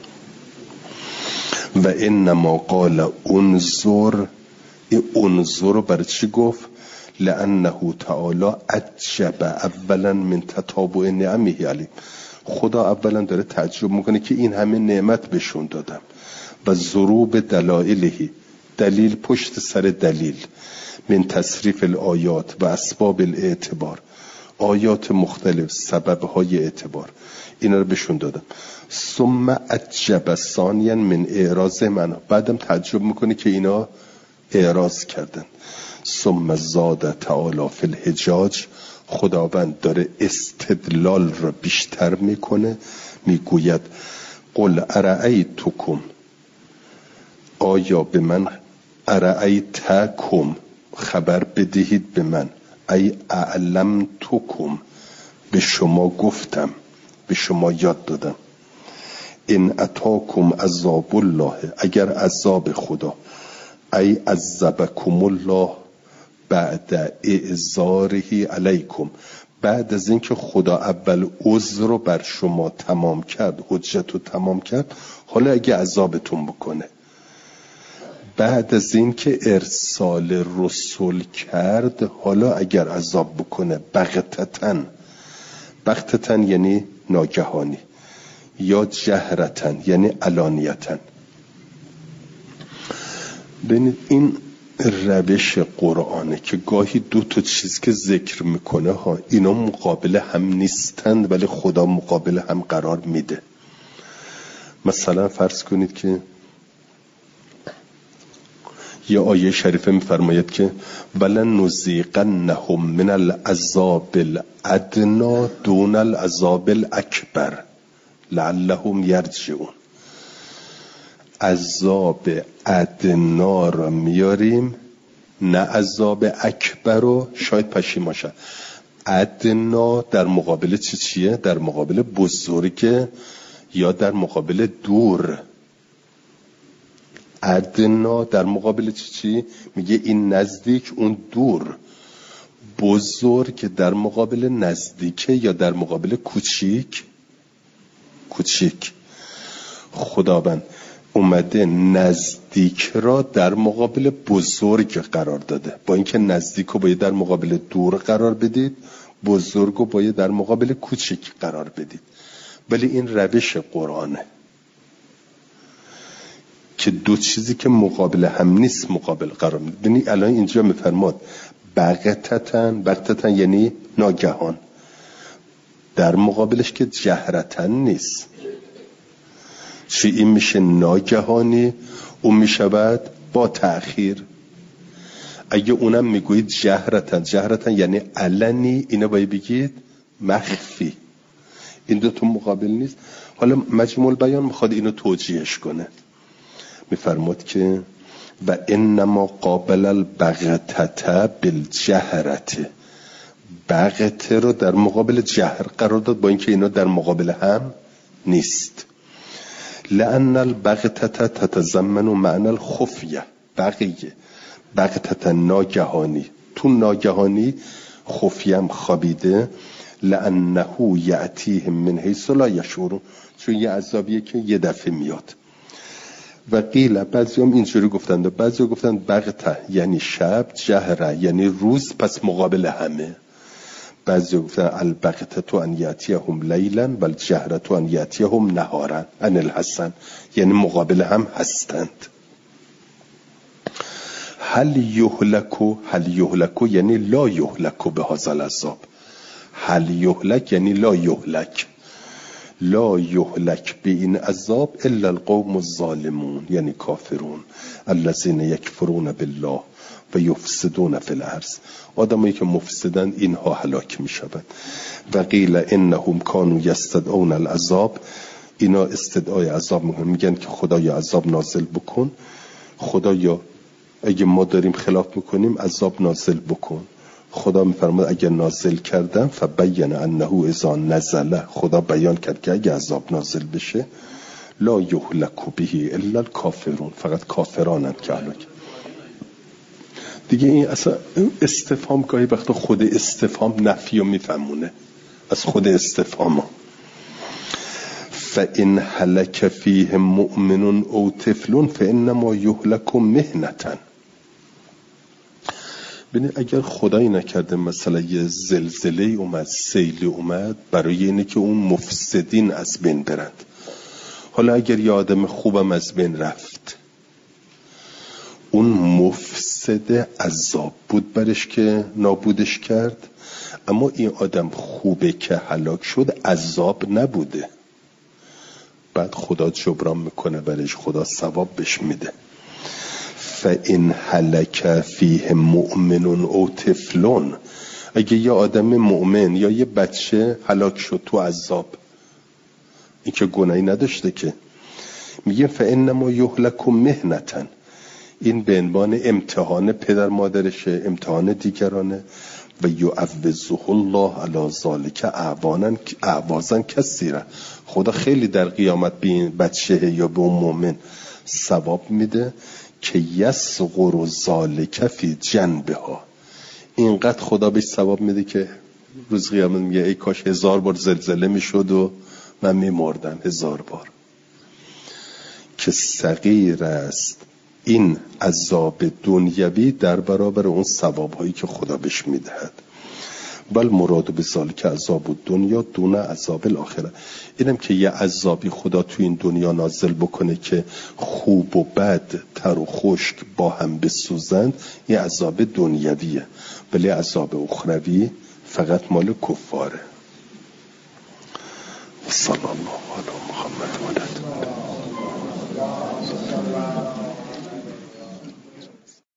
و انما قال انظر، این انظر برای چی گفت؟ لانه تعالی عجب اولا من تتابع نعمه علی. خدا اولا داره تعجب میکنه که این همه نعمت بهشون دادم و ضروب دلائله، دلیل پشت سر دلیل، من تصریف الآیات و اسباب الاعتبار، آیات مختلف، سببهای اعتبار، اینا رو بهشون دادم. ثم عجب ثانیا من اعراض من، بعدم تعجب میکنه که اینا اعراض کردن. ثم زاد تعالی فی الحجاج، خداوند داره استدلال را بیشتر میکنه، میگوید قل ارأیتکم، آیا به من، ارأیتکم خبر بدهید به من، ای اعلمتکم به شما گفتم، به شما یاد دادم، ان اتاکم عذاب الله، اگر عذاب خدا، ای عذبکم الله بعد اعذاره علیکم، بعد از اینکه خدا اول عذر رو بر شما تمام کرد، حجت رو تمام کرد، حالا اگه عذابتون بکنه، بعد از اینکه ارسال رسول کرد، حالا اگر عذاب بکنه بغتتن، بغتتن یعنی ناگهانی، یا جهرتن یعنی علانیتن. ببینید این روش قرآنه که گاهی دو تا چیز که ذکر میکنه ها، اینا مقابل هم نیستند ولی خدا مقابل هم قرار میده. مثلا فرض کنید که یه آیه شریفه میفرماید که ولن نذیقنهم من العذاب الادنا دون العذاب الاکبر لعلهم یرجعون. عذاب ادنا را میاریم، نه عذاب اکبر رو، شاید پشیمان شد. ادنا در مقابل چی چیه؟ در مقابل بزرگ یا در مقابل دور؟ ادنا در مقابل چی چی؟ میگه این نزدیک اون دور. بزرگ در مقابل نزدیکه یا در مقابل کوچیک؟ کوچیک. خداوند اومده نزدیک را در مقابل بزرگ قرار داده. با اینکه نزدیک رو باید در مقابل دور قرار بدید، بزرگ رو باید در مقابل کوچیک قرار بدید. ولی این روش قرآنه که دو چیزی که مقابل هم نیست مقابل قرار میده. ببینید الان اینجا میفرماد بغتتن، بغتتن یعنی ناگهان، در مقابلش که جهرتن نیست. چی این میشه ناگهانی، اون میشود با تأخیر. اگه اونم میگوید جهرتن، جهرتن یعنی علنی، اینو باید بگید مخفی. این دو تا مقابل نیست. حالا مجموع البیان میخواد اینو توجیهش کنه، میفرماد که و انما قابل البغتة بالجهرة، بغته رو در مقابل جهر قرار داد، با اینکه اینا در مقابل هم نیست. لأن البغتة تتضمن معنی الخفیه، بغیه بغتة ناگهانی، تو ناگهانی خفیه هم خوابیده. لأنه یأتیهم من حیث لا یشعرون، چون یه عذابیه که یه دفعه میاد. و قیل، بعضی هم اینجوری گفتند و بعضی هم گفتند بغته یعنی شب، جهره یعنی روز، پس مقابل همه. بعضی گفتند البغته تو ان یأتیهم لیلا و الجهره تو ان یأتیهم نهارا ان الحسن، یعنی مقابل هم هستند. هل یهلکو، هل یهلکو یعنی لا یهلکو به هذا العذاب. هل یهلک یعنی لا یهلک، لا یهلک به این عذاب الا القوم الظالمون، یعنی کافرون، الذین یکفرون بالله و یفسدون فی الارض، آدمایی که مفسدن اینها هلاک میشوند. و قیل انهم کانوا یستدعون العذاب، اینا استدعای عذاب میکنن، میگن که خدایا عذاب نازل بکن، خدایا اگه ما داریم خلاف میکنیم عذاب نازل بکن. خدا میفرماد اگه نازل کردم فبین انه اذا نزل، خدا بیان کرد که اگه عذاب نازل بشه لا یهلک به الا الکافرون، فقط کافرانن که هلاک. دیگه این اصلا استفهام گاهی وقتا خود استفهام نفی رو میفهمونه از خود استفهام ها. فإن هلك فیه مؤمن او طفل فإنما یهلک مهنة. ببینید اگر خدایی نکرده مثلا یه زلزله اومد، سیلی اومد، برای اینه که اون مفسدین از بین برند. حالا اگر یه آدم خوبم از بین رفت، اون مفسد عذاب بود برش که نابودش کرد، اما این آدم خوبه که هلاک شد عذاب نبوده، بعد خدا جبران میکنه برش، خدا ثواب بهش میده. فإن هلك فیه مؤمن او طفل، اگه یه آدم مؤمن یا یه بچه هلاک شد تو عذاب، این که گناهی نداشته که، میگه فإنما یهلک مهنة، این به عنوان امتحان پدر مادرشه، امتحان دیگرانه. و یعوضه الله علی ذلک اعوانا اعوازا کثیرا، خدا خیلی در قیامت به این بچه یا به اون مؤمن ثواب میده که یصغر ذلک فی جنبها، اینقدر خدا بهش ثواب میده که روز قیامت میگه ای کاش هزار بار زلزله میشد و من میمردم هزار بار. که صغیر است این عذاب دنیوی در برابر اون ثواب هایی که خدا بهش میدهد. بل مراد به ذالک عذاب دنیا دون عذاب الاخره، اینم که یه عذابی خدا تو این دنیا نازل بکنه که خوب و بد، تر و خشک با هم بسوزند، یه عذاب دنیویه، ولی عذاب اخروی فقط مال کفاره. صلی الله علی محمد و علی